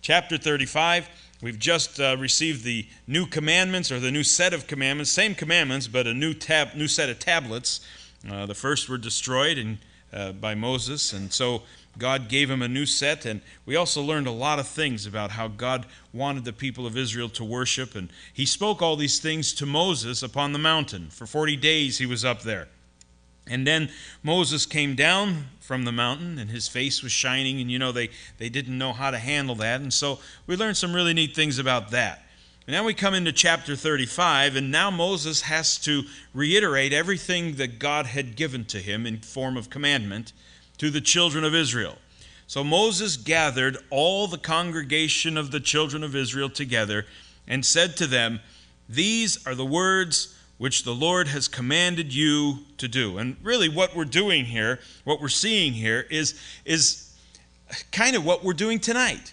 chapter 35. We've just received the new commandments, or the new set of commandments. Same commandments, but a new set of tablets. The first were destroyed by Moses, and so God gave him a new set. And we also learned a lot of things about how God wanted the people of Israel to worship. And he spoke all these things to Moses upon the mountain. For 40 days he was up there. And then Moses came down from the mountain, and his face was shining, and they didn't know how to handle that. And so we learned some really neat things about that. And now we come into chapter 35, and now Moses has to reiterate everything that God had given to him in form of commandment to the children of Israel. So Moses gathered all the congregation of the children of Israel together and said to them, "These are the words which the Lord has commanded you to do." And really what we're doing here, what we're seeing here is kind of what we're doing tonight.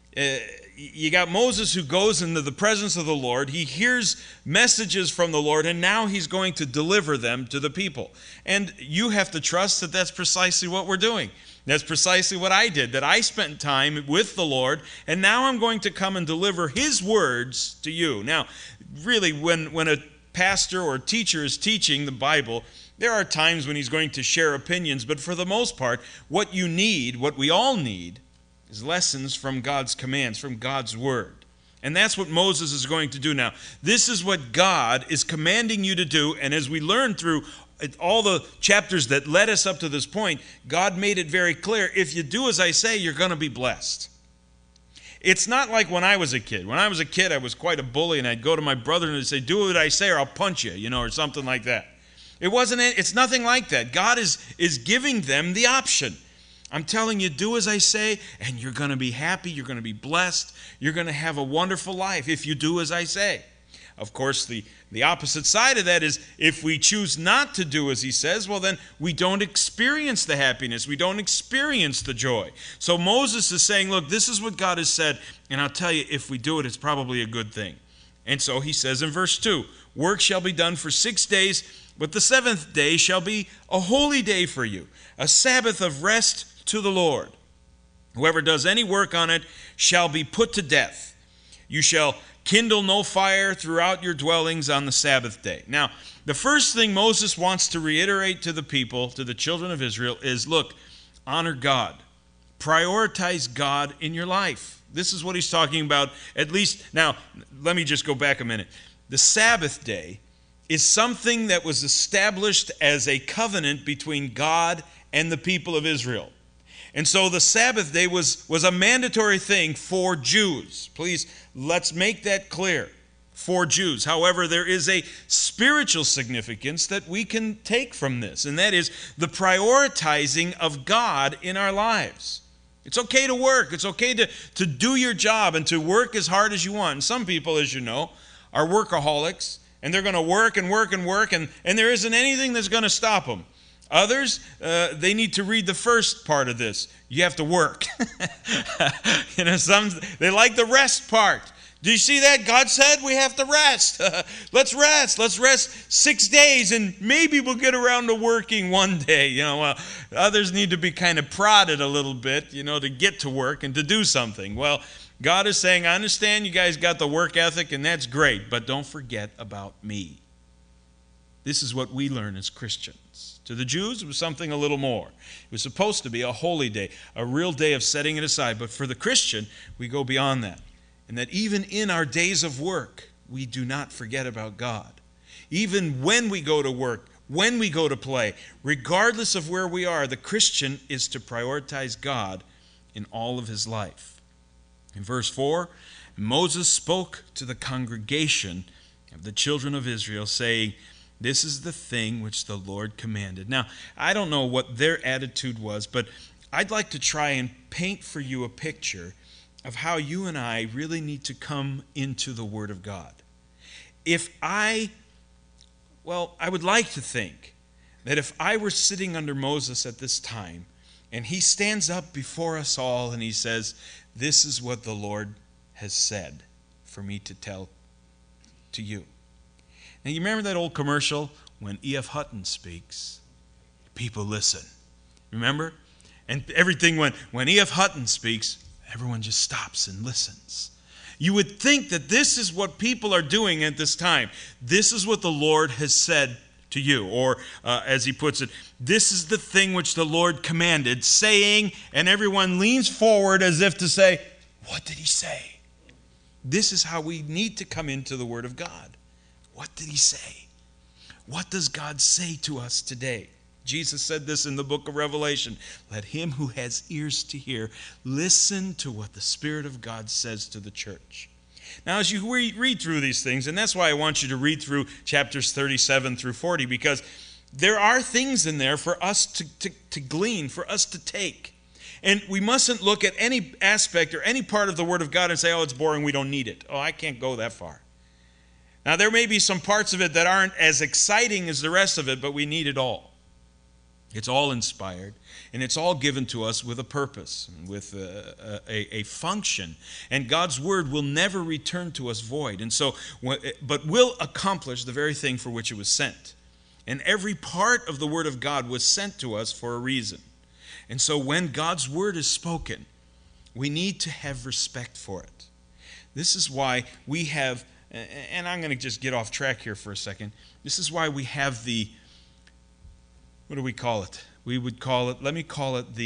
You got Moses who goes into the presence of the Lord. He hears messages from the Lord, and now he's going to deliver them to the people. And you have to trust that that's precisely what we're doing. That's precisely what I did, that I spent time with the Lord, and now I'm going to come and deliver his words to you. Now, really, when a pastor or teacher is teaching the Bible, there are times when he's going to share opinions, but for the most part, what you need, what we all need, is lessons from God's commands, from God's word. And that's what Moses is going to do now. This is what God is commanding you to do, and as we learn through all the chapters that led us up to this point, God made it very clear, if you do as I say, you're going to be blessed. It's not like when I was a kid. When I was a kid, I was quite a bully, and I'd go to my brother and I'd say, "Do what I say or I'll punch you," or something like that. It's nothing like that. God is giving them the option. I'm telling you, do as I say, and you're going to be happy, you're going to be blessed, you're going to have a wonderful life if you do as I say. Of course, the opposite side of that is if we choose not to do as he says, well then we don't experience the happiness, we don't experience the joy. So Moses is saying, look, this is what God has said, and I'll tell you, if we do it, it's probably a good thing. And so he says in verse 2, "Work shall be done for 6 days, but the seventh day shall be a holy day for you, a Sabbath of rest to the Lord. Whoever does any work on it shall be put to death. You shall kindle no fire throughout your dwellings on the Sabbath day." Now, the first thing Moses wants to reiterate to the people, to the children of Israel, is, look, honor God. Prioritize God in your life. This is what he's talking about, at least. Now, let me just go back a minute. The Sabbath day is something that was established as a covenant between God and the people of Israel. And so the Sabbath day was a mandatory thing for Jews. Please, let's make that clear. For Jews. However, there is a spiritual significance that we can take from this, and that is the prioritizing of God in our lives. It's okay to work. It's okay to do your job and to work as hard as you want. And some people, as you know, are workaholics, and they're going to work and work and work, and there isn't anything that's going to stop them. Others, they need to read the first part of this. You have to work. Some they like the rest part. Do you see that? God said we have to rest. Let's rest. Let's rest 6 days, and maybe we'll get around to working one day. Others need to be kind of prodded a little bit, to get to work and to do something. Well, God is saying, I understand you guys got the work ethic, and that's great, but don't forget about me. This is what we learn as Christians. To the Jews, it was something a little more. It was supposed to be a holy day, a real day of setting it aside. But for the Christian, we go beyond that. And that even in our days of work, we do not forget about God. Even when we go to work, when we go to play, regardless of where we are, the Christian is to prioritize God in all of his life. In verse 4, Moses spoke to the congregation of the children of Israel, saying, "This is the thing which the Lord commanded." Now, I don't know what their attitude was, but I'd like to try and paint for you a picture of how you and I really need to come into the Word of God. I would like to think that if I were sitting under Moses at this time, and he stands up before us all and he says, "This is what the Lord has said for me to tell to you." Now, you remember that old commercial, when E.F. Hutton speaks, people listen. Remember? And everything when E.F. Hutton speaks, Everyone just stops and listens. You would think that this is what people are doing at this time. This is what the Lord has said to you. Or, as he puts it, this is the thing which the Lord commanded, saying, and everyone leans forward as if to say, what did he say? This is how we need to come into the Word of God. What did he say? What does God say to us today? Jesus said this in the book of Revelation. Let him who has ears to hear listen to what the Spirit of God says to the church. Now, as you read through these things, and that's why I want you to read through chapters 37 through 40, because there are things in there for us to glean, for us to take. And we mustn't look at any aspect or any part of the Word of God and say, oh, it's boring, we don't need it. Oh, I can't go that far. Now, there may be some parts of it that aren't as exciting as the rest of it, but we need it all. It's all inspired, and it's all given to us with a purpose, with a function. And God's Word will never return to us void, but will accomplish the very thing for which it was sent. And every part of the Word of God was sent to us for a reason. And so when God's Word is spoken, we need to have respect for it. This is why we have, and I'm going to just get off track here for a second. This is why we have what do we call it? Let me call it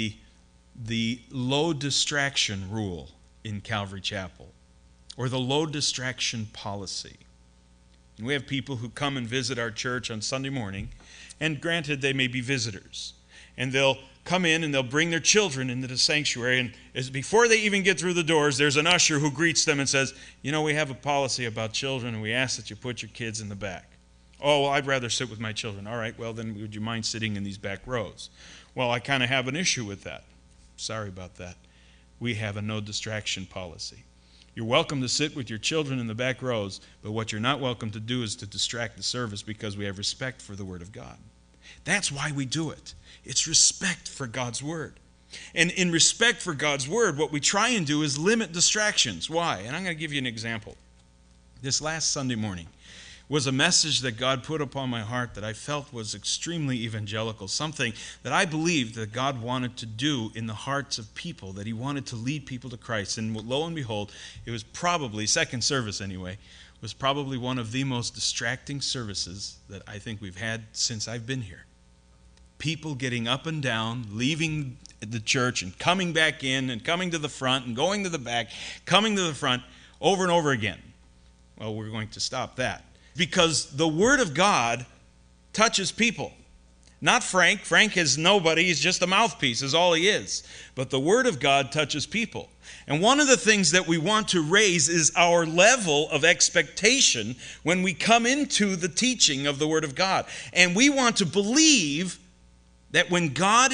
the low distraction rule in Calvary Chapel, or the low distraction policy. And we have people who come and visit our church on Sunday morning, and granted, they may be visitors. And they'll come in and they'll bring their children into the sanctuary, and before they even get through the doors, there's an usher who greets them and says, you know, we have a policy about children, and we ask that you put your kids in the back. Oh, well, I'd rather sit with my children. All right, well, then would you mind sitting in these back rows? Well, I kind of have an issue with that. Sorry about that. We have a no distraction policy. You're welcome to sit with your children in the back rows, but what you're not welcome to do is to distract the service, because we have respect for the Word of God. That's why we do it. It's respect for God's Word. And in respect for God's Word, what we try and do is limit distractions. Why? And I'm going to give you an example. This last Sunday morning was a message that God put upon my heart that I felt was extremely evangelical, something that I believed that God wanted to do in the hearts of people, that he wanted to lead people to Christ. And lo and behold, it was probably, second service anyway, was probably one of the most distracting services that I think we've had since I've been here. People getting up and down, leaving the church and coming back in and coming to the front and going to the back, coming to the front over and over again. Well, we're going to stop that. Because the Word of God touches people. Not Frank. Frank is nobody. He's just a mouthpiece, is all he is. But the Word of God touches people. And one of the things that we want to raise is our level of expectation when we come into the teaching of the Word of God. And we want to believe that when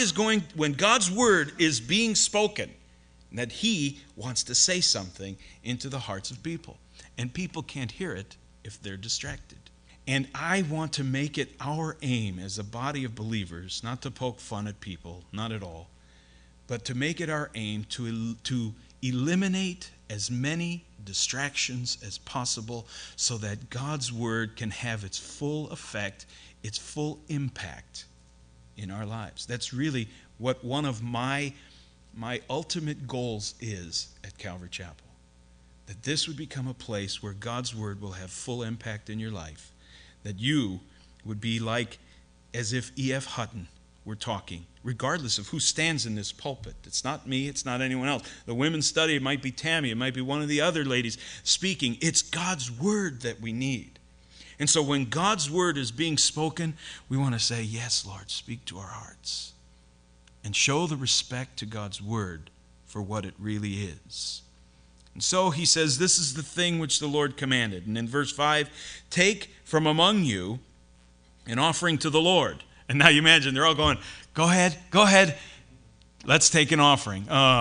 God's Word is being spoken, that He wants to say something into the hearts of people. And people can't hear it if they're distracted. And I want to make it our aim as a body of believers, not to poke fun at people, not at all, but to make it our aim to eliminate as many distractions as possible so that God's Word can have its full effect, its full impact in our lives. That's really what one of my ultimate goals is at Calvary Chapel. That this would become a place where God's Word will have full impact in your life. That you would be like as if E.F. Hutton were talking, regardless of who stands in this pulpit. It's not me, it's not anyone else. The women's study, it might be Tammy, it might be one of the other ladies speaking. It's God's Word that we need. And so when God's Word is being spoken, we want to say, yes, Lord, speak to our hearts. And show the respect to God's Word for what it really is. And so he says, this is the thing which the Lord commanded. And in verse 5, take from among you an offering to the Lord. And now you imagine, they're all going, go ahead, let's take an offering.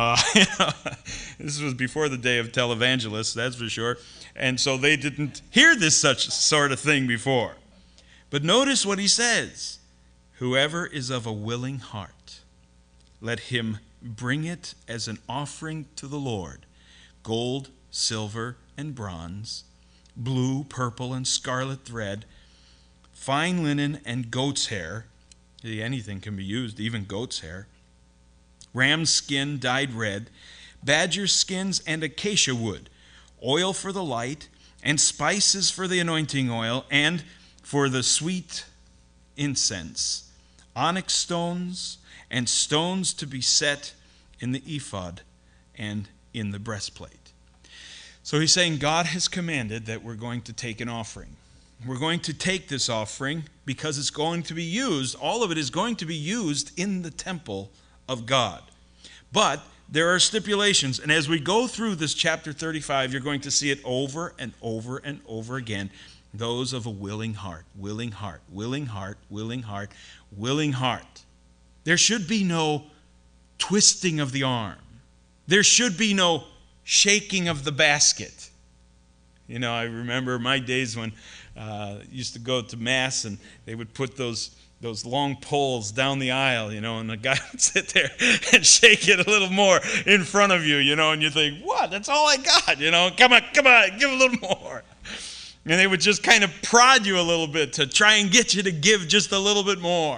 This was before the day of televangelists, that's for sure. And so they didn't hear this such sort of thing before. But notice what he says. Whoever is of a willing heart, let him bring it as an offering to the Lord. Gold, silver, and bronze, blue, purple, and scarlet thread, fine linen and goat's hair. Anything can be used, even goat's hair. Ram's skin dyed red, badger skins and acacia wood, oil for the light, and spices for the anointing oil, and for the sweet incense, onyx stones, and stones to be set in the ephod and in the breastplate. So he's saying God has commanded that we're going to take an offering. We're going to take this offering because it's going to be used, all of it is going to be used in the temple of God. But there are stipulations, and as we go through this chapter 35, you're going to see it over and over and over again. Those of a willing heart, willing heart, willing heart, willing heart, willing heart. There should be no twisting of the arm. There should be no shaking of the basket. You know, I remember my days when I used to go to Mass and they would put those long poles down the aisle, you know, and the guy would sit there and shake it a little more in front of you, you know, and you think, what? That's all I got, you know. Come on, give a little more. And they would just kind of prod you a little bit to try and get you to give just a little bit more.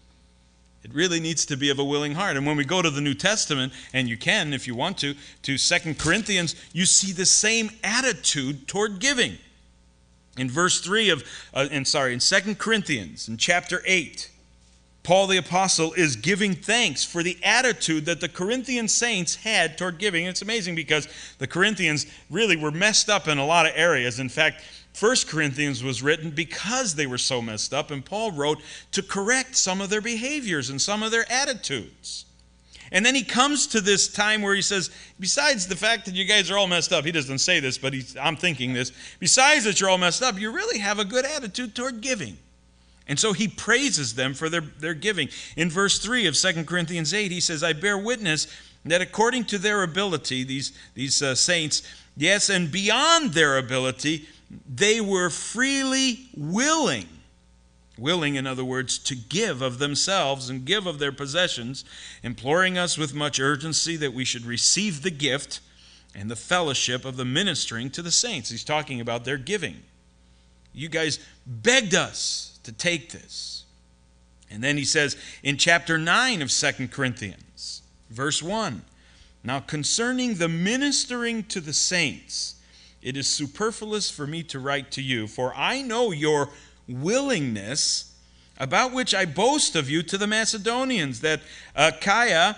It really needs to be of a willing heart. And when we go to the New Testament, and you can if you want to 2 Corinthians, you see the same attitude toward giving. In verse 3 in 2 Corinthians, in chapter 8, Paul the Apostle is giving thanks for the attitude that the Corinthian saints had toward giving. It's amazing because the Corinthians really were messed up in a lot of areas. In fact, 1 Corinthians was written because they were so messed up, and Paul wrote to correct some of their behaviors and some of their attitudes. And then he comes to this time where he says, besides the fact that you guys are all messed up, he doesn't say this, but I'm thinking this, besides that you're all messed up, you really have a good attitude toward giving. And so he praises them for their giving. In verse 3 of 2 Corinthians 8, he says, I bear witness that according to their ability, these saints, yes, and beyond their ability, they were freely willing. Willing, in other words, to give of themselves and give of their possessions, imploring us with much urgency that we should receive the gift and the fellowship of the ministering to the saints. He's talking about their giving. You guys begged us to take this. And then he says in chapter 9 of 2 Corinthians, verse 1, now concerning the ministering to the saints, it is superfluous for me to write to you, for I know your willingness, about which I boast of you to the Macedonians, that Achaia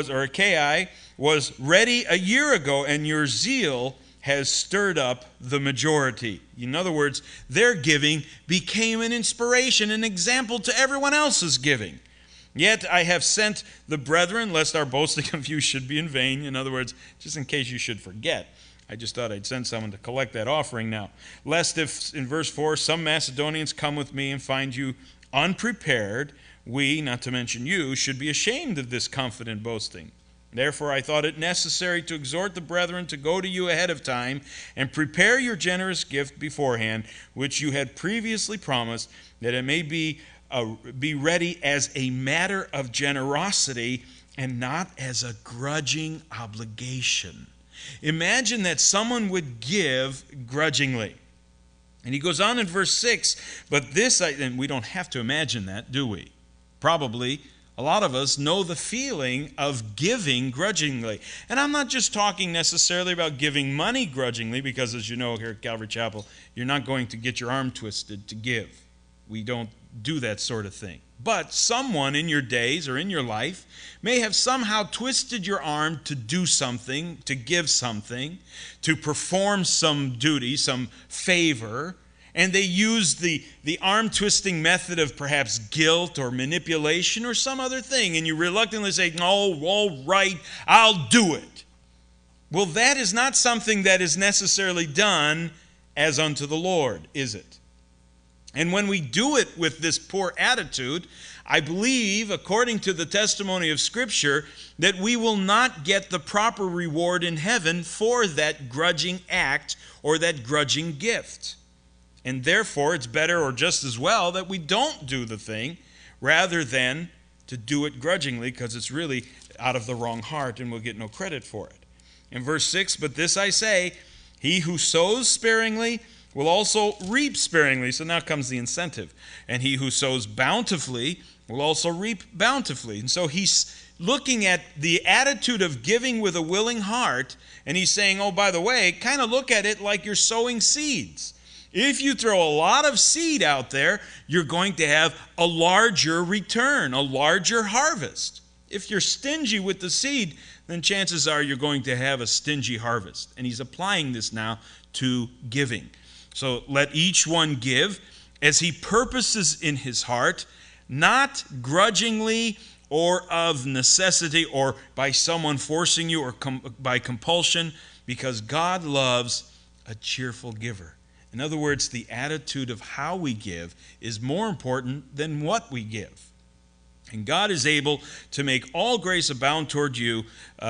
was ready a year ago, and your zeal has stirred up the majority. In other words, their giving became an inspiration, an example to everyone else's giving. Yet I have sent the brethren, lest our boasting of you should be in vain. In other words, just in case you should forget. I just thought I'd send someone to collect that offering now. Lest if, in verse 4, some Macedonians come with me and find you unprepared, we, not to mention you, should be ashamed of this confident boasting. Therefore I thought it necessary to exhort the brethren to go to you ahead of time and prepare your generous gift beforehand, which you had previously promised, that it may be ready as a matter of generosity and not as a grudging obligation. Imagine that someone would give grudgingly. And he goes on in verse 6, but this, and we don't have to imagine that, do we? Probably a lot of us know the feeling of giving grudgingly. And I'm not just talking necessarily about giving money grudgingly, because as you know here at Calvary Chapel, you're not going to get your arm twisted to give. We don't do that sort of thing. But someone in your days or in your life may have somehow twisted your arm to do something, to give something, to perform some duty, some favor, and they use the arm-twisting method of perhaps guilt or manipulation or some other thing, and you reluctantly say, "Oh, all right, I'll do it." Well, that is not something that is necessarily done as unto the Lord, is it? And when we do it with this poor attitude, I believe, according to the testimony of Scripture, that we will not get the proper reward in heaven for that grudging act or that grudging gift. And therefore, it's better or just as well that we don't do the thing rather than to do it grudgingly, because it's really out of the wrong heart and we'll get no credit for it. In verse 6, but this I say, he who sows sparingly will also reap sparingly. So now comes the incentive. And he who sows bountifully will also reap bountifully. And so he's looking at the attitude of giving with a willing heart, and he's saying, oh, by the way, kind of look at it like you're sowing seeds. If you throw a lot of seed out there, you're going to have a larger return, a larger harvest. If you're stingy with the seed, then chances are you're going to have a stingy harvest. And he's applying this now to giving. So let each one give as he purposes in his heart, not grudgingly or of necessity or by someone forcing you or by compulsion, because God loves a cheerful giver. In other words, the attitude of how we give is more important than what we give. And God is able to make all grace abound toward you,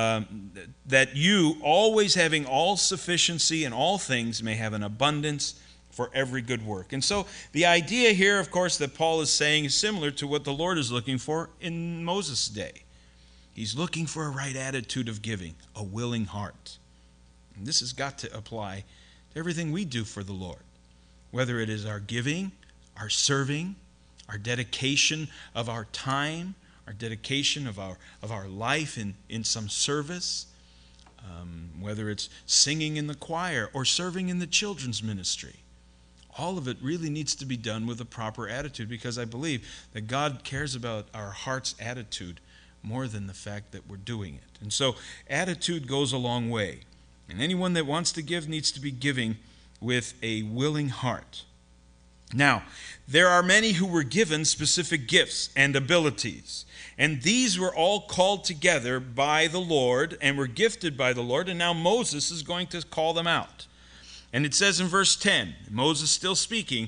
that you, always having all sufficiency in all things, may have an abundance for every good work. And so the idea here, of course, that Paul is saying is similar to what the Lord is looking for in Moses' day. He's looking for a right attitude of giving, a willing heart. And this has got to apply to everything we do for the Lord, whether it is our giving, our serving, our dedication of our time, our dedication of our life in some service, whether it's singing in the choir or serving in the children's ministry. All of it really needs to be done with a proper attitude, because I believe that God cares about our heart's attitude more than the fact that we're doing it. And so attitude goes a long way. And anyone that wants to give needs to be giving with a willing heart. Now, there are many who were given specific gifts and abilities. And these were all called together by the Lord and were gifted by the Lord. And now Moses is going to call them out. And it says in verse 10, Moses still speaking,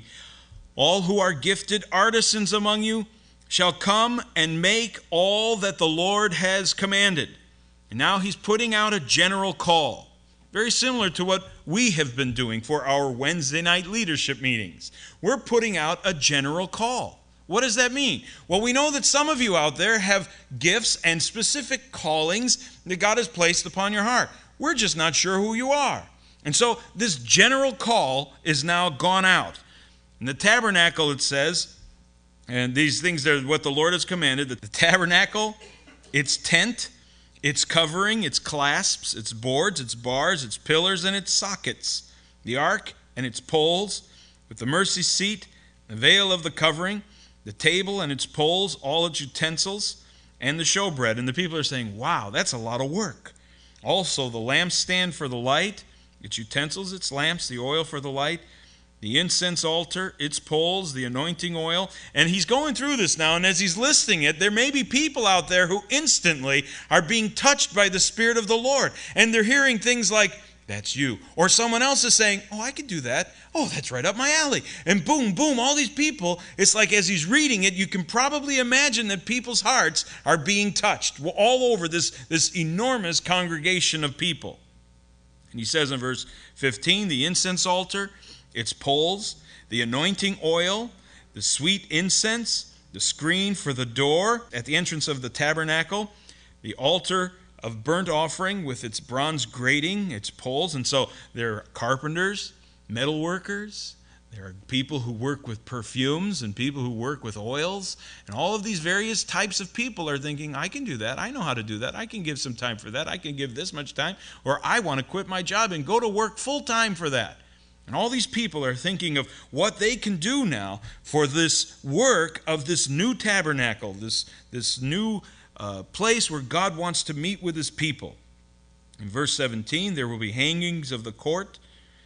all who are gifted artisans among you shall come and make all that the Lord has commanded. And now he's putting out a general call. Very similar to what we have been doing for our Wednesday night leadership meetings. We're putting out a general call. What does that mean? Well, we know that some of you out there have gifts and specific callings that God has placed upon your heart. We're just not sure who you are. And so this general call is now gone out. In the tabernacle, it says, and these things are what the Lord has commanded, that the tabernacle, its tent, its covering, its clasps, its boards, its bars, its pillars, and its sockets, the ark and its poles, with the mercy seat, the veil of the covering, the table and its poles, all its utensils, and the showbread. And the people are saying, wow, that's a lot of work. Also the lampstand for the light, its utensils, its lamps, the oil for the light, the incense altar, its poles, the anointing oil. And he's going through this now, and as he's listing it, there may be people out there who instantly are being touched by the Spirit of the Lord. And they're hearing things like, that's you. Or someone else is saying, oh, I could do that. Oh, that's right up my alley. And boom, boom, all these people, it's like as he's reading it, you can probably imagine that people's hearts are being touched all over this enormous congregation of people. And he says in verse 15, the incense altar, its poles, the anointing oil, the sweet incense, the screen for the door at the entrance of the tabernacle, the altar of burnt offering with its bronze grating, its poles. And so there are carpenters, metal workers, there are people who work with perfumes and people who work with oils. And all of these various types of people are thinking, I can do that. I know how to do that. I can give some time for that. I can give this much time. Or I want to quit my job and go to work full time for that. And all these people are thinking of what they can do now for this work of this new tabernacle, this new place where God wants to meet with his people. In verse 17, there will be hangings of the court,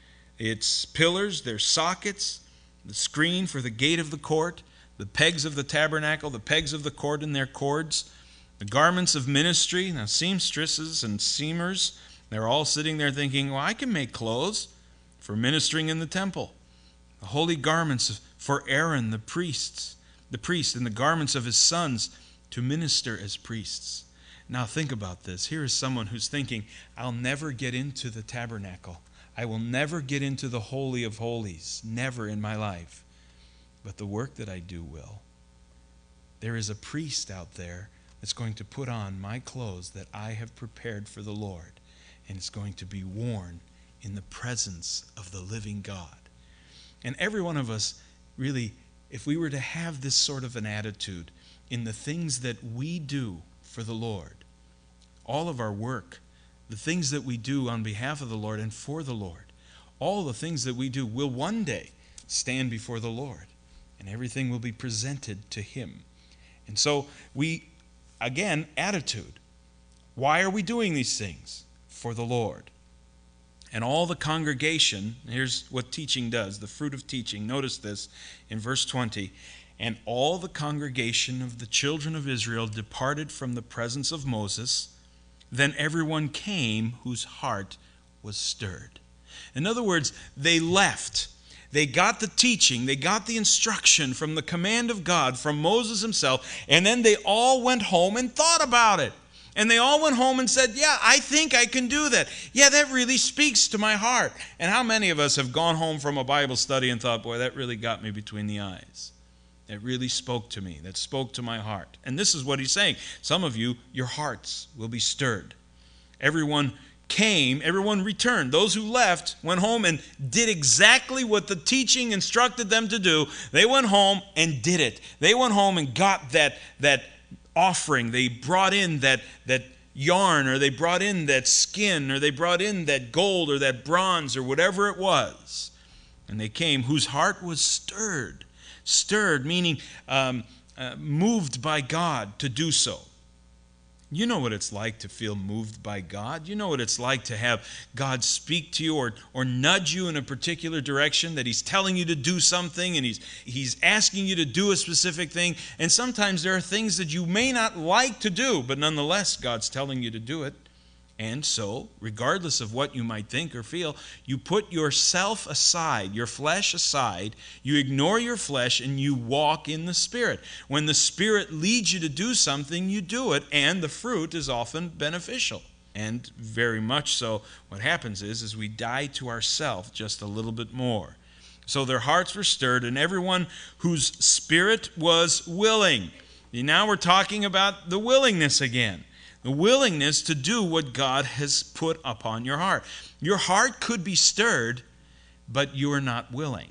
its pillars, their sockets, the screen for the gate of the court, the pegs of the tabernacle, the pegs of the court and their cords, the garments of ministry. Now, seamstresses and seamers, they're all sitting there thinking, well, I can make clothes for ministering in the temple. The holy garments for Aaron, the priest, and the garments of his sons to minister as priests. Now think about this. Here is someone who's thinking, I'll never get into the tabernacle. I will never get into the Holy of Holies. Never in my life. But the work that I do will. There is a priest out there that's going to put on my clothes that I have prepared for the Lord. And it's going to be worn in the presence of the living God. And every one of us, really, if we were to have this sort of an attitude in the things that we do for the Lord. All of our work, the things that we do on behalf of the Lord and for the Lord, all the things that we do will one day stand before the Lord, and everything will be presented to Him. And so again, attitude. Why are we doing these things? For the Lord. And all the congregation, here's what teaching does, the fruit of teaching. Notice this in verse 20. And all the congregation of the children of Israel departed from the presence of Moses. Then everyone came whose heart was stirred. In other words, they left. They got the teaching, they got the instruction from the command of God, from Moses himself, and then they all went home and thought about it. And they all went home and said, yeah, I think I can do that. Yeah, that really speaks to my heart. And how many of us have gone home from a Bible study and thought, boy, that really got me between the eyes. That really spoke to me. That spoke to my heart. And this is what he's saying. Some of you, your hearts will be stirred. Everyone came, everyone returned. Those who left went home and did exactly what the teaching instructed them to do. They went home and did it. They went home and got that offering. They brought in that yarn, or they brought in that skin, or they brought in that gold or that bronze or whatever it was. And they came whose heart was stirred. Stirred, meaning moved by God to do so. You know what it's like to feel moved by God. You know what it's like to have God speak to you or nudge you in a particular direction, that He's telling you to do something and He's asking you to do a specific thing. And sometimes there are things that you may not like to do, but nonetheless, God's telling you to do it. And so, regardless of what you might think or feel, you put yourself aside, your flesh aside, you ignore your flesh, and you walk in the Spirit. When the Spirit leads you to do something, you do it, and the fruit is often beneficial. And very much so, what happens is we die to ourselves just a little bit more. So their hearts were stirred, and everyone whose spirit was willing. Now we're talking about the willingness again. The willingness to do what God has put upon your heart. Your heart could be stirred, but you are not willing,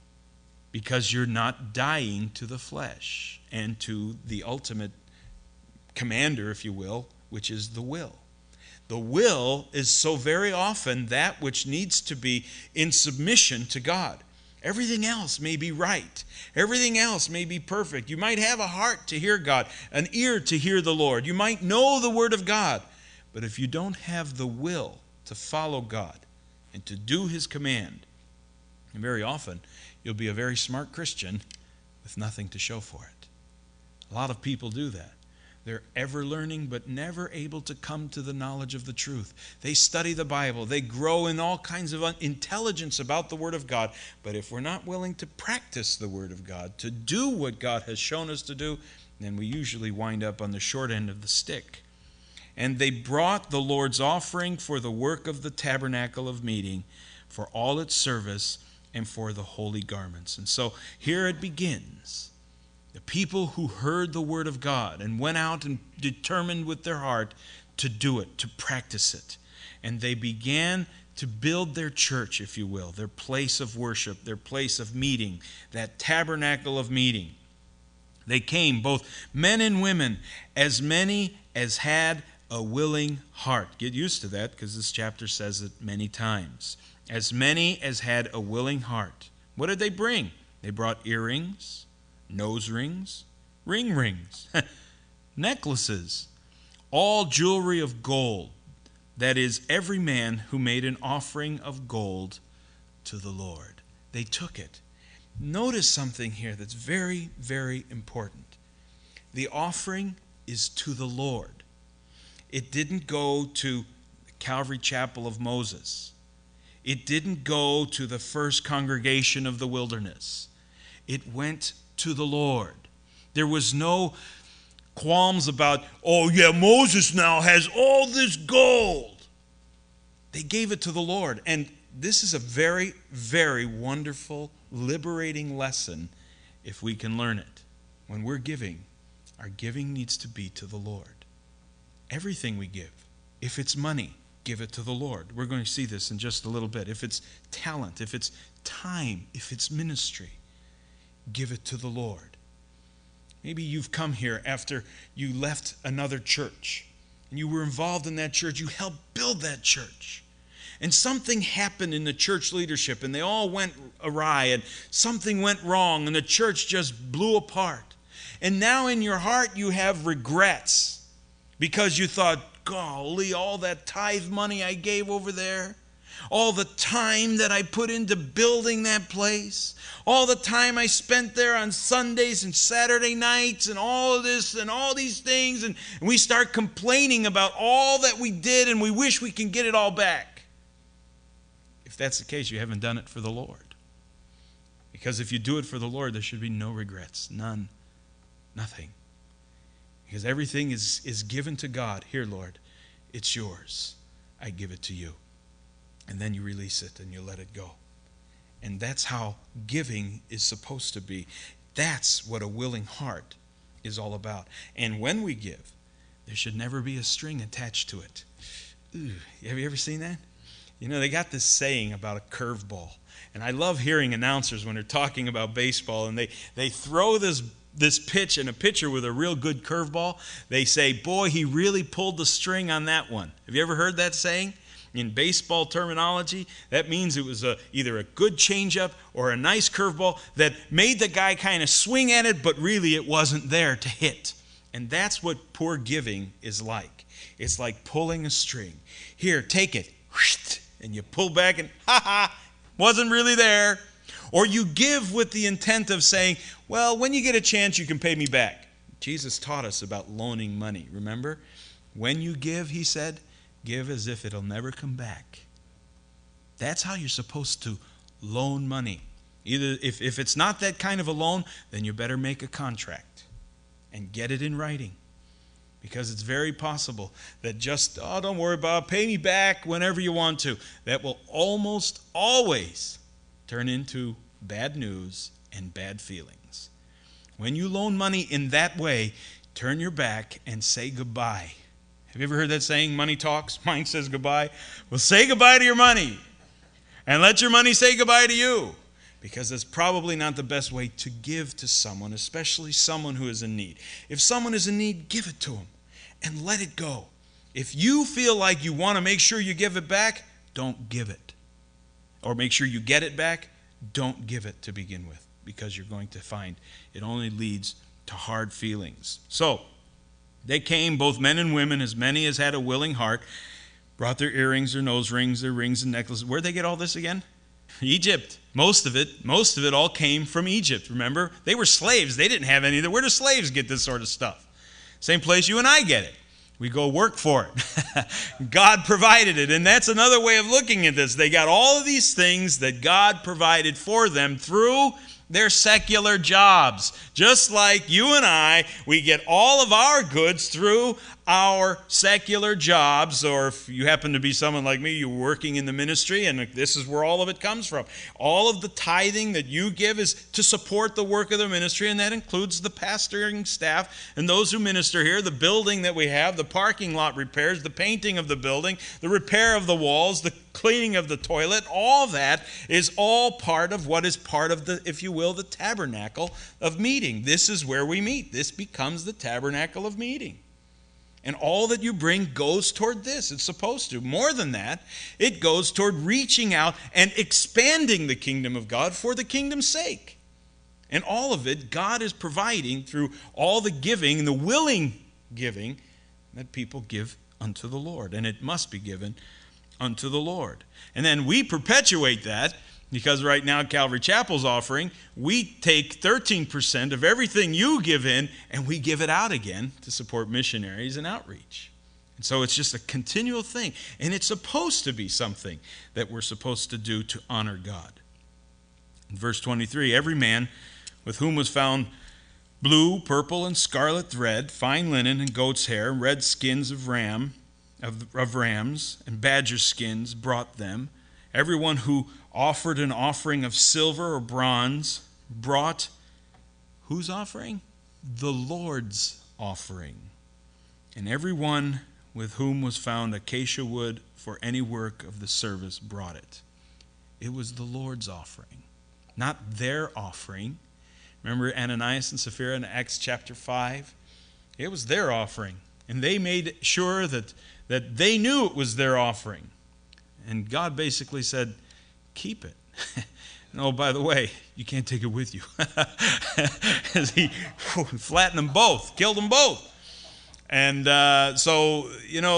because you're not dying to the flesh and to the ultimate commander, if you will, which is the will. The will is so very often that which needs to be in submission to God. Everything else may be right. Everything else may be perfect. You might have a heart to hear God, an ear to hear the Lord. You might know the Word of God. But if you don't have the will to follow God and to do His command, and very often you'll be a very smart Christian with nothing to show for it. A lot of people do that. They're ever learning, but never able to come to the knowledge of the truth. They study the Bible. They grow in all kinds of intelligence about the Word of God. But if we're not willing to practice the Word of God, to do what God has shown us to do, then we usually wind up on the short end of the stick. And they brought the Lord's offering for the work of the tabernacle of meeting, for all its service, and for the holy garments. And so here it begins. The people who heard the Word of God and went out and determined with their heart to do it, to practice it. And they began to build their church, if you will, their place of worship, their place of meeting, that tabernacle of meeting. They came, both men and women, as many as had a willing heart. Get used to that, because this chapter says it many times. As many as had a willing heart. What did they bring? They brought earrings, nose rings, rings, necklaces, all jewelry of gold. That is, every man who made an offering of gold to the Lord. They took it. Notice something here that's very, very important. The offering is to the Lord. It didn't go to Calvary Chapel of Moses. It didn't go to the first congregation of the wilderness. It went to the Lord. There was no qualms about, oh yeah, Moses now has all this gold. They gave it to the Lord. And this is a very, very wonderful, liberating lesson if we can learn it. When we're giving, our giving needs to be to the Lord. Everything we give. If it's money, give it to the Lord. We're going to see this in just a little bit. If it's talent, if it's time, if it's ministry, give it to the Lord. Maybe you've come here after you left another church and you were involved in that church. You helped build that church. And something happened in the church leadership and they all went awry and something went wrong and the church just blew apart. And now in your heart you have regrets because you thought, golly, all that tithe money I gave over there, all the time that I put into building that place, all the time I spent there on Sundays and Saturday nights and all of this and all these things, and we start complaining about all that we did and we wish we can get it all back. If that's the case, you haven't done it for the Lord. Because if you do it for the Lord, there should be no regrets, none, nothing. Because everything is given to God. Here, Lord, it's yours. I give it to you. And then you release it and you let it go. And that's how giving is supposed to be. That's what a willing heart is all about. And when we give, there should never be a string attached to it. Ooh, have you ever seen that? You know, they got this saying about a curveball. And I love hearing announcers when they're talking about baseball and they throw this pitch and a pitcher with a real good curveball. They say, boy, he really pulled the string on that one. Have you ever heard that saying? In baseball terminology, that means it was either a good changeup or a nice curveball that made the guy kind of swing at it, but really it wasn't there to hit. And that's what poor giving is like. It's like pulling a string. Here, take it. And you pull back and, wasn't really there. Or you give with the intent of saying, well, when you get a chance, you can pay me back. Jesus taught us about loaning money, remember? When you give, he said, give as if it'll never come back. That's how you're supposed to loan money. Either if it's not that kind of a loan, then you better make a contract and get it in writing. Because it's very possible that just, don't worry about it, pay me back whenever you want to. That will almost always turn into bad news and bad feelings. When you loan money in that way, turn your back and say goodbye. Have you ever heard that saying, money talks, mine says goodbye? Well, say goodbye to your money and let your money say goodbye to you, because it's probably not the best way to give to someone, especially someone who is in need. If someone is in need, give it to them and let it go. If you feel like you want to make sure you give it back, don't give it. Or make sure you get it back, don't give it to begin with, because you're going to find it only leads to hard feelings. So, they came, both men and women, as many as had a willing heart, brought their earrings, their nose rings, their rings and necklaces. Where'd they get all this again? Egypt. Most of it all came from Egypt, remember? They were slaves. They didn't have any of that. Where do slaves get this sort of stuff? Same place you and I get it. We go work for it. God provided it, and that's another way of looking at this. They got all of these things that God provided for them through their secular jobs. Just like you and I, we get all of our goods through our secular jobs, or if you happen to be someone like me, you're working in the ministry, and this is where all of it comes from. All of the tithing that you give is to support the work of the ministry, and that includes the pastoring staff and those who minister here, the building that we have, the parking lot repairs, the painting of the building, the repair of the walls, the cleaning of the toilet. All that is all part of what is part of the, if you will, the tabernacle of meeting. This is where we meet. This becomes the tabernacle of meeting. And all that you bring goes toward this. It's supposed to. More than that, it goes toward reaching out and expanding the kingdom of God for the kingdom's sake. And all of it, God is providing through all the giving, the willing giving, that people give unto the Lord. And it must be given unto the Lord. And then we perpetuate that, because right now Calvary Chapel's offering, we take 13% of everything you give in and we give it out again to support missionaries and outreach. And so it's just a continual thing. And it's supposed to be something that we're supposed to do to honor God. In verse 23, every man with whom was found blue, purple, and scarlet thread, fine linen and goat's hair, red skins of rams, and badger skins brought them. Everyone who offered an offering of silver or bronze brought whose offering? The Lord's offering. And everyone with whom was found acacia wood for any work of the service brought it. It was the Lord's offering, not their offering, Remember Ananias and Sapphira in Acts chapter 5? It was their offering. And they made sure that they knew it was their offering. And God basically said, keep it. And oh, by the way, you can't take it with you. As he flattened them both, killed them both. And so,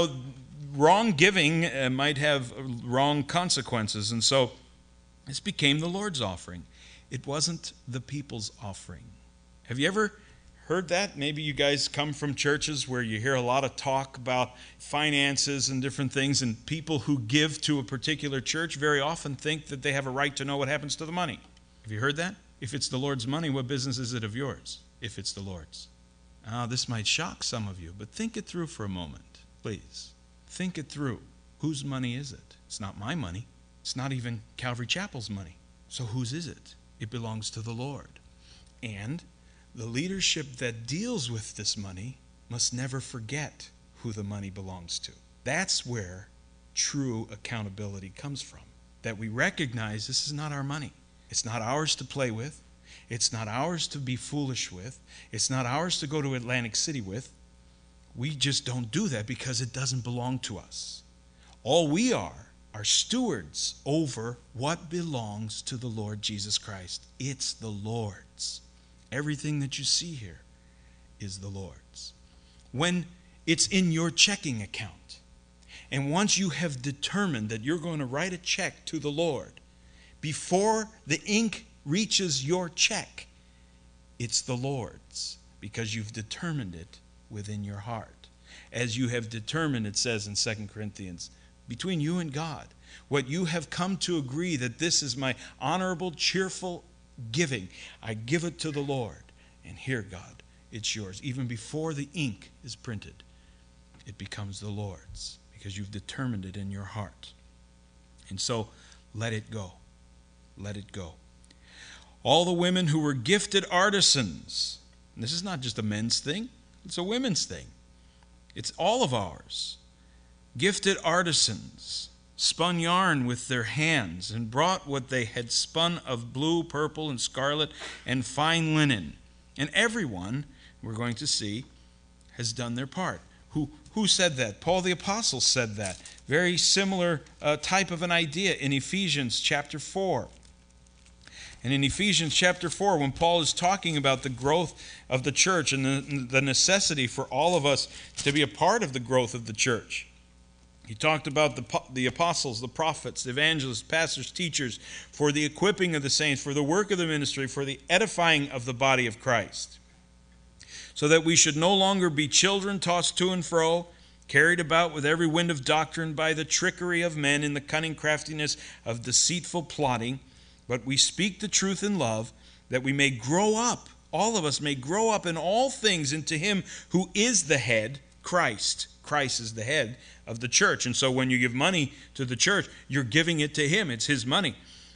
wrong giving might have wrong consequences. And so this became the Lord's offering. It wasn't the people's offering. Have you ever heard that? Maybe you guys come from churches where you hear a lot of talk about finances and different things, and people who give to a particular church very often think that they have a right to know what happens to the money. Have you heard that? If it's the Lord's money, what business is it of yours? If it's the Lord's. This might shock some of you, but think it through for a moment, please. Think it through. Whose money is it? It's not my money. It's not even Calvary Chapel's money. So whose is it? It belongs to the Lord. And the leadership that deals with this money must never forget who the money belongs to. That's where true accountability comes from. That we recognize this is not our money. It's not ours to play with. It's not ours to be foolish with. It's not ours to go to Atlantic City with. We just don't do that because it doesn't belong to us. All we are stewards over what belongs to the Lord Jesus Christ. It's the Lord's. Everything that you see here is the Lord's. When it's in your checking account, and once you have determined that you're going to write a check to the Lord, before the ink reaches your check, it's the Lord's, because you've determined it within your heart. As you have determined, it says in 2 Corinthians, between you and God, what you have come to agree that this is my honorable, cheerful giving. I give it to the Lord. And here, God, it's yours. Even before the ink is printed, it becomes the Lord's because you've determined it in your heart. And so, let it go. Let it go. All the women who were gifted artisans. And this is not just a men's thing. It's a women's thing. It's all of ours. Gifted artisans spun yarn with their hands and brought what they had spun of blue, purple, and scarlet and fine linen. And everyone, we're going to see, has done their part. Who said that? Paul the Apostle said that. Very similar type of an idea in Ephesians chapter 4. And in Ephesians chapter 4, when Paul is talking about the growth of the church and the necessity for all of us to be a part of the growth of the church, he talked about the apostles, the prophets, the evangelists, pastors, teachers, for the equipping of the saints, for the work of the ministry, for the edifying of the body of Christ, so that we should no longer be children tossed to and fro, carried about with every wind of doctrine by the trickery of men in the cunning craftiness of deceitful plotting, but we speak the truth in love, that we may grow up, all of us may grow up in all things into Him who is the head, Christ. Christ is the head of the church. And so when you give money to the church, you're giving it to Him. It's His money.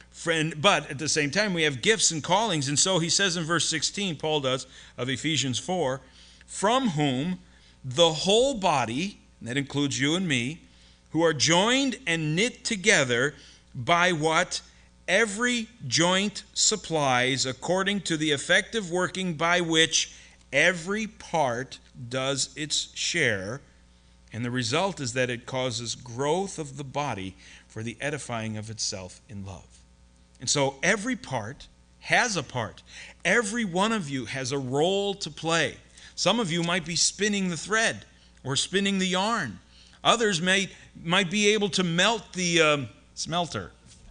But at the same time, we have gifts and callings. And so he says in verse 16, Paul does, of Ephesians 4, from whom the whole body, and that includes you and me, who are joined and knit together by what every joint supplies, according to the effective working by which every part does its share. And the result is that it causes growth of the body for the edifying of itself in love. And so every part has a part. Every one of you has a role to play. Some of you might be spinning the thread or spinning the yarn. Others might be able to melt the smelter.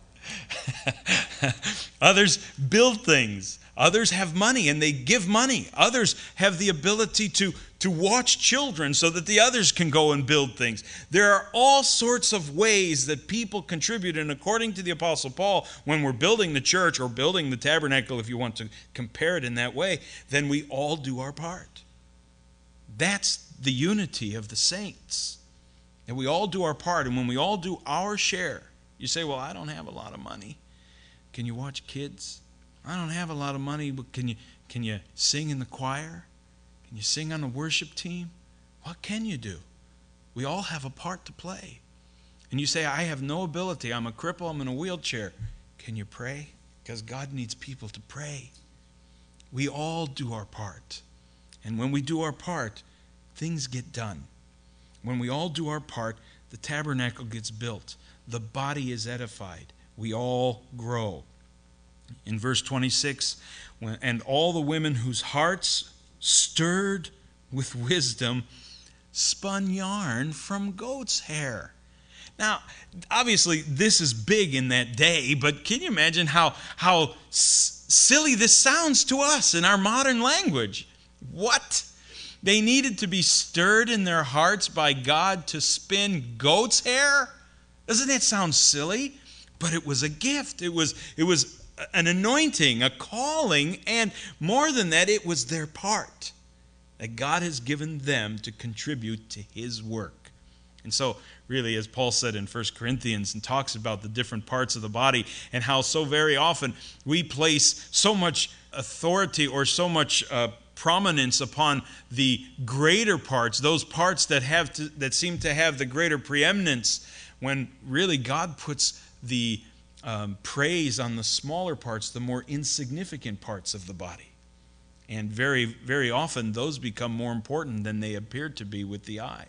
Others build things. Others have money and they give money. Others have the ability to watch children so that the others can go and build things. There are all sorts of ways that people contribute. And according to the Apostle Paul, when we're building the church or building the tabernacle, if you want to compare it in that way, then we all do our part. That's the unity of the saints. And we all do our part. And when we all do our share, you say, well, I don't have a lot of money. Can you watch kids? I don't have a lot of money, but can you sing in the choir? Can you sing on the worship team? What can you do? We all have a part to play. And you say, I have no ability. I'm a cripple. I'm in a wheelchair. Can you pray? Because God needs people to pray. we all do our part. And when we do our part, things get done. When we all do our part, the tabernacle gets built. The body is edified. We all grow. In verse 26, and all the women whose hearts stirred with wisdom spun yarn from goat's hair. Now, obviously, this is big in that day, but can you imagine how silly this sounds to us in our modern language? What? They needed to be stirred in their hearts by God to spin goat's hair? Doesn't that sound silly? But it was a gift. It was an anointing, a calling, and more than that, it was their part that God has given them to contribute to His work. And so, really, as Paul said in 1 Corinthians, and talks about the different parts of the body and how so very often we place so much authority or so much prominence upon the greater parts, those parts that seem to have the greater preeminence, when really God puts the praise on the smaller parts, the more insignificant parts of the body. And very, very often those become more important than they appear to be with the eye.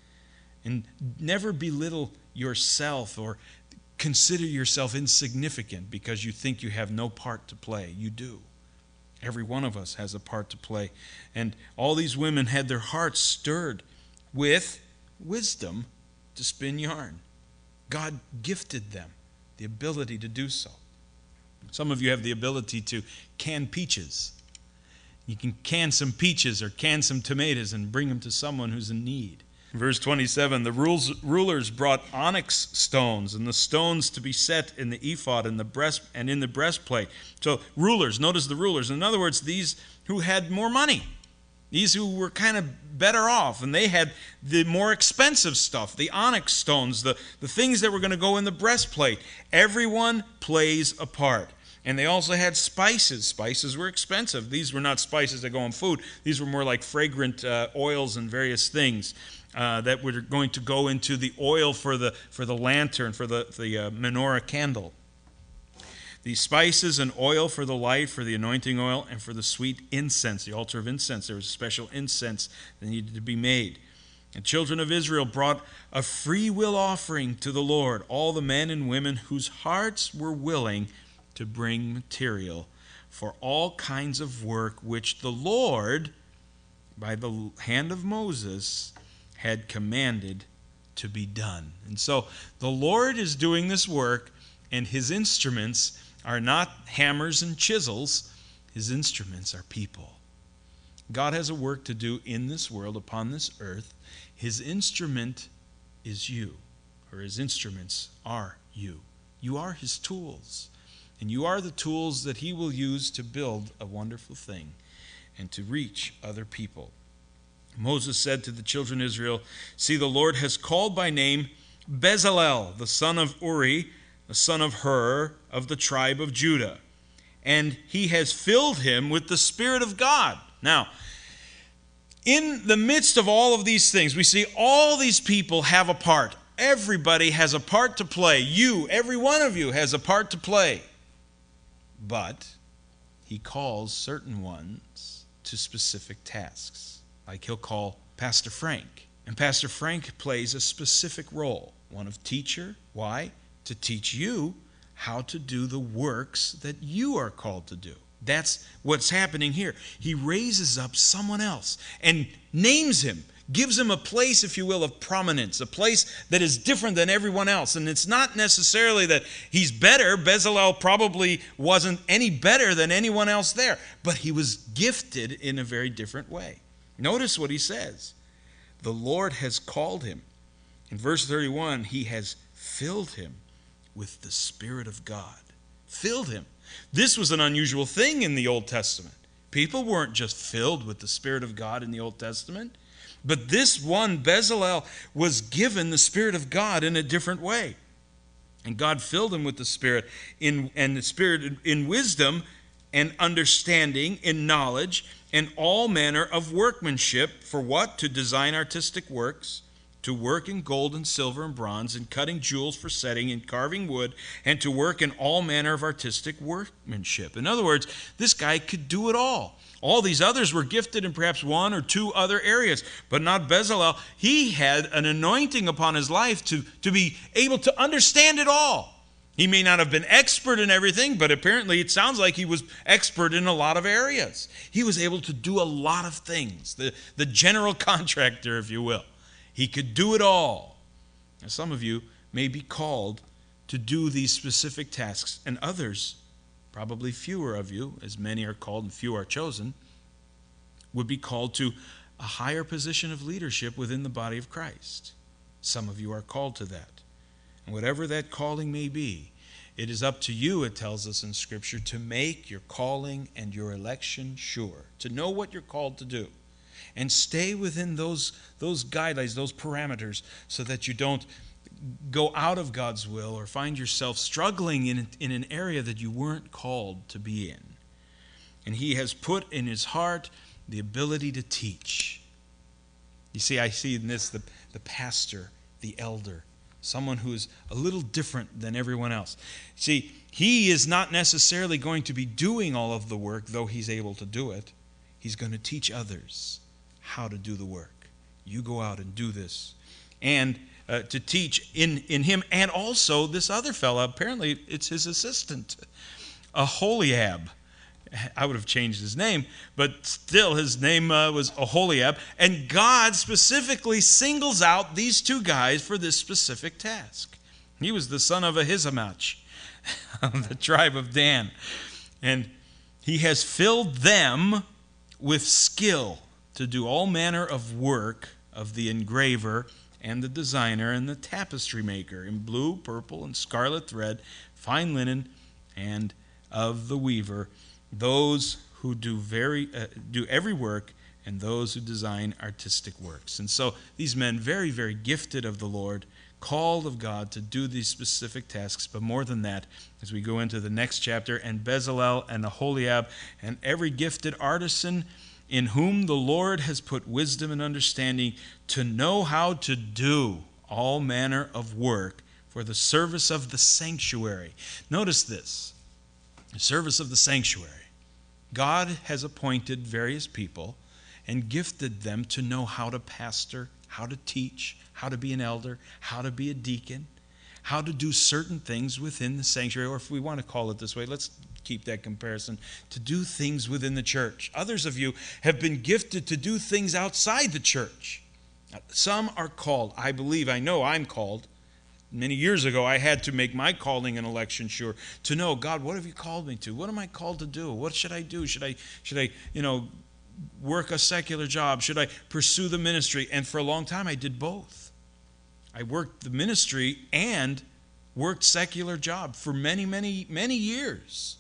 And never belittle yourself or consider yourself insignificant because you think you have no part to play. You do. Every one of us has a part to play. And all these women had their hearts stirred with wisdom to spin yarn. God gifted them the ability to do so. Some of you have the ability to can peaches. You can can some peaches or can some tomatoes and bring them to someone who's in need. Verse 27, the rulers brought onyx stones, and the stones to be set in the ephod and in the breastplate. So rulers, notice the rulers. In other words, these who had more money, these who were kind of better off, and they had the more expensive stuff, the onyx stones, the things that were going to go in the breastplate. Everyone plays a part. And they also had spices. Spices were expensive. These were not spices that go in food. These were more like fragrant oils and various things that were going to go into the oil for the lantern, for the menorah candle. The spices and oil for the light, for the anointing oil, and for the sweet incense, the altar of incense. There was a special incense that needed to be made. The children of Israel brought a free will offering to the Lord, all the men and women whose hearts were willing to bring material for all kinds of work which the Lord, by the hand of Moses, had commanded to be done. And so the Lord is doing this work, and His instruments are not hammers and chisels. His instruments are people. God has a work to do in this world, upon this earth. His instrument is you, or His instruments are you. You are His tools. And you are the tools that He will use to build a wonderful thing and to reach other people. Moses said to the children of Israel, see, the Lord has called by name Bezalel, the son of Uri, the son of Hur, of the tribe of Judah. And He has filled him with the Spirit of God. Now, in the midst of all of these things, we see all these people have a part. Everybody has a part to play. You, every one of you, has a part to play. But He calls certain ones to specific tasks. Like He'll call Pastor Frank. And Pastor Frank plays a specific role. One of teacher. Why? To teach you how to do the works that you are called to do. That's what's happening here. He raises up someone else and names him. Gives him a place, if you will, of prominence, a place that is different than everyone else. And it's not necessarily that he's better. Bezalel probably wasn't any better than anyone else there, but he was gifted in a very different way. Notice what he says. The Lord has called him. In verse 31, He has filled him with the Spirit of God. Filled him. This was an unusual thing in the Old Testament. People weren't just filled with the Spirit of God in the Old Testament. But this one, Bezalel, was given the Spirit of God in a different way. And God filled him with the Spirit in wisdom and understanding, in knowledge, and all manner of workmanship. For what? To design artistic works, to work in gold and silver and bronze, and cutting jewels for setting, and carving wood, and to work in all manner of artistic workmanship. In other words, this guy could do it all. All these others were gifted in perhaps one or two other areas, but not Bezalel. He had an anointing upon his life to be able to understand it all. He may not have been expert in everything, but apparently it sounds like he was expert in a lot of areas. He was able to do a lot of things, the general contractor, if you will. He could do it all. Now, some of you may be called to do these specific tasks, and others, probably fewer of you, as many are called and few are chosen, would be called to a higher position of leadership within the body of Christ. Some of you are called to that. And whatever that calling may be, it is up to you, it tells us in Scripture, to make your calling and your election sure, to know what you're called to do, and stay within those guidelines, those parameters, so that you don't go out of God's will or find yourself struggling in an area that you weren't called to be in. And He has put in his heart the ability to teach. You see, I see in this the pastor, the elder, someone who is a little different than everyone else. See, he is not necessarily going to be doing all of the work, though he's able to do it. He's going to teach others how to do the work. You go out and do this. And to teach in him, and also this other fella, apparently it's his assistant, Aholiab. I would have changed his name, but still his name was Aholiab. And God specifically singles out these two guys for this specific task. He was the son of Ahisamach, of the tribe of Dan. And he has filled them with skill to do all manner of work of the engraver and the designer and the tapestry maker in blue, purple, and scarlet thread, fine linen, and of the weaver, those who do every work, and those who design artistic works. And so these men, very, very gifted of the Lord, called of God to do these specific tasks. But more than that, as we go into the next chapter, and Bezalel and Aholiab and every gifted artisan in whom the Lord has put wisdom and understanding to know how to do all manner of work for the service of the sanctuary. Notice this, the service of the sanctuary. God has appointed various people and gifted them to know how to pastor, how to teach, how to be an elder, how to be a deacon, how to do certain things within the sanctuary, or if we want to call it this way, let's keep that comparison, to do things within the church. Others of you have been gifted to do things outside the church. Some are called. I know I'm called. Many years ago, I had to make my calling and election sure, to know, God, what have you called me to? What am I called to do? What should I do? Should I work a secular job? Should I pursue the ministry? And for a long time, I did both. I worked the ministry and worked secular job for many, many, many years.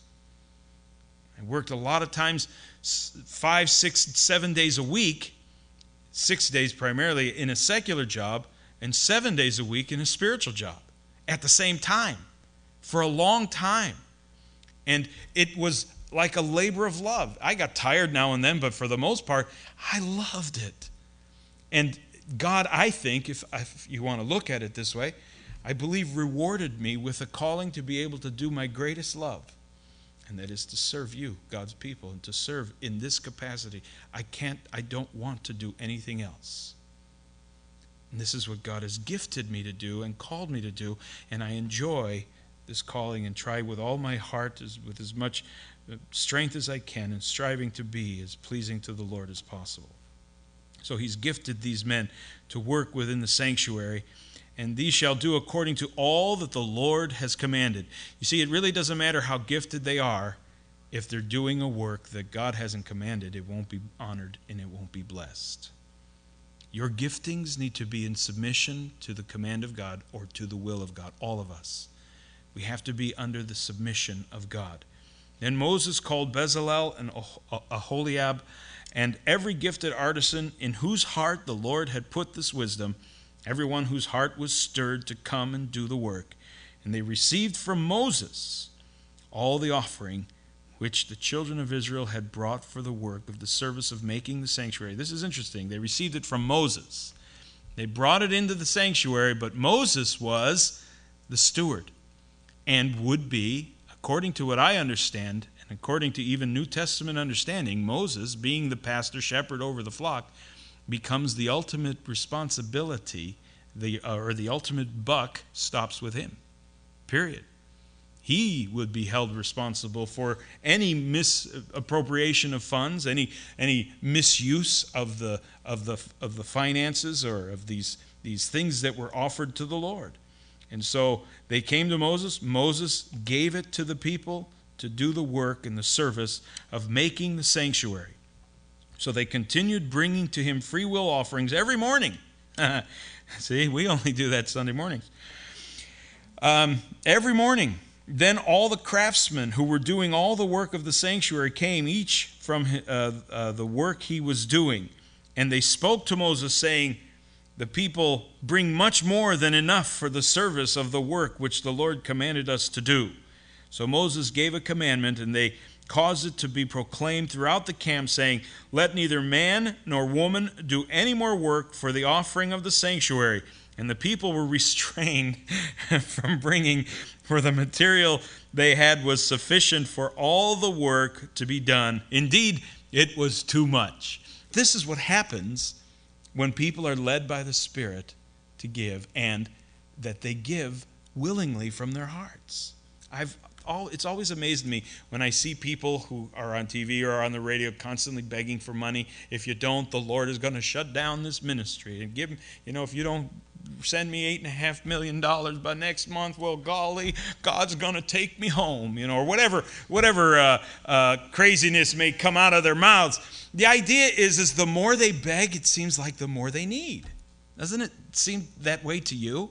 I worked a lot of times 5, 6, 7 days a week, 6 days primarily in a secular job, and 7 days a week in a spiritual job at the same time for a long time. And it was like a labor of love. I got tired now and then, but for the most part, I loved it. And God, I think, if you want to look at it this way, I believe rewarded me with a calling to be able to do my greatest love. And that is to serve you, God's people, and to serve in this capacity. I don't want to do anything else. And this is what God has gifted me to do and called me to do, and I enjoy this calling and try with all my heart, with as much strength as I can, and striving to be as pleasing to the Lord as possible. So he's gifted these men to work within the sanctuary, and these shall do according to all that the Lord has commanded. You see, it really doesn't matter how gifted they are. If they're doing a work that God hasn't commanded, it won't be honored and it won't be blessed. Your giftings need to be in submission to the command of God or to the will of God, all of us. We have to be under the submission of God. Then Moses called Bezalel and Aholiab and every gifted artisan in whose heart the Lord had put this wisdom, everyone whose heart was stirred to come and do the work. And they received from Moses all the offering which the children of Israel had brought for the work of the service of making the sanctuary. This is interesting. They received it from Moses. They brought it into the sanctuary, but Moses was the steward and would be, according to what I understand, and according to even New Testament understanding, Moses, being the pastor shepherd over the flock, becomes the ultimate responsibility, or the ultimate buck stops with him. Period. He would be held responsible for any misappropriation of funds, any misuse of the finances or of these things that were offered to the Lord. And so they came to Moses. Moses gave it to the people to do the work and the service of making the sanctuary. So they continued bringing to him free will offerings every morning. See, we only do that Sunday mornings. Every morning. Then all the craftsmen who were doing all the work of the sanctuary came, each from the work he was doing. And they spoke to Moses, saying, "The people bring much more than enough for the service of the work which the Lord commanded us to do." So Moses gave a commandment, and they caused it to be proclaimed throughout the camp, saying, "Let neither man nor woman do any more work for the offering of the sanctuary." And the people were restrained from bringing, for the material they had was sufficient for all the work to be done. Indeed, it was too much. This is what happens when people are led by the Spirit to give, and that they give willingly from their hearts. It's always amazed me when I see people who are on TV or on the radio constantly begging for money. If you don't, the Lord is going to shut down this ministry. And give them, if you don't send me $8.5 million by next month, well, golly, God's going to take me home, or whatever craziness may come out of their mouths. The idea is the more they beg, it seems like the more they need. Doesn't it seem that way to you?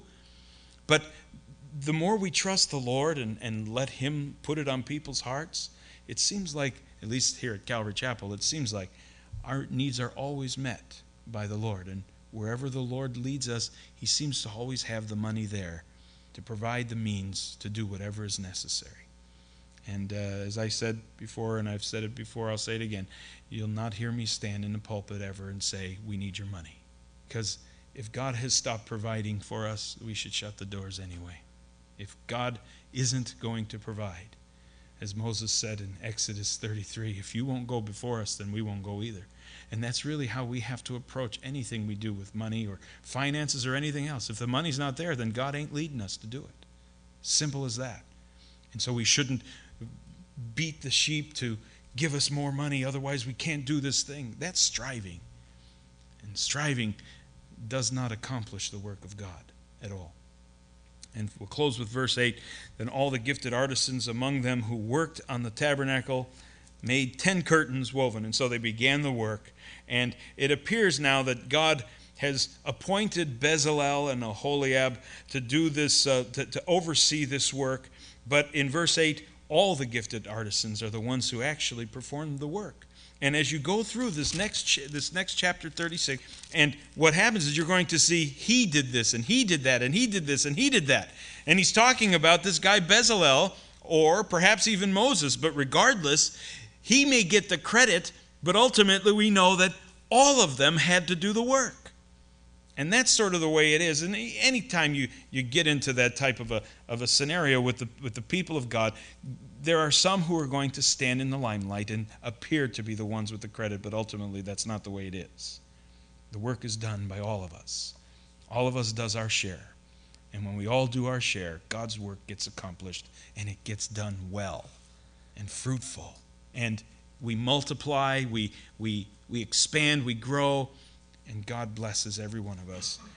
But the more we trust the Lord and let Him put it on people's hearts, it seems like, at least here at Calvary Chapel, it seems like our needs are always met by the Lord. And wherever the Lord leads us, He seems to always have the money there to provide the means to do whatever is necessary. And as I said before, and I've said it before, I'll say it again, you'll not hear me stand in the pulpit ever and say, "We need your money." Because if God has stopped providing for us, we should shut the doors anyway. If God isn't going to provide, as Moses said in Exodus 33, if you won't go before us, then we won't go either. And that's really how we have to approach anything we do with money or finances or anything else. If the money's not there, then God ain't leading us to do it. Simple as that. And so we shouldn't beat the sheep to give us more money, otherwise we can't do this thing. That's striving. And striving does not accomplish the work of God at all. And we'll close with verse 8. Then all the gifted artisans among them who worked on the tabernacle made 10 curtains woven. And so they began the work. And it appears now that God has appointed Bezalel and Aholiab to do this, to oversee this work. But in verse 8, all the gifted artisans are the ones who actually performed the work. And as you go through this next chapter 36, and what happens is you're going to see he did this, and he did that, and he did this, and he did that. And he's talking about this guy Bezalel, or perhaps even Moses. But regardless, he may get the credit, but ultimately we know that all of them had to do the work. And that's sort of the way it is. And anytime you get into that type of a scenario with the people of God, there are some who are going to stand in the limelight and appear to be the ones with the credit, but ultimately that's not the way it is. The work is done by all of us. All of us does our share. And when we all do our share, God's work gets accomplished, and it gets done well and fruitful. And we multiply, we expand, we grow, and God blesses every one of us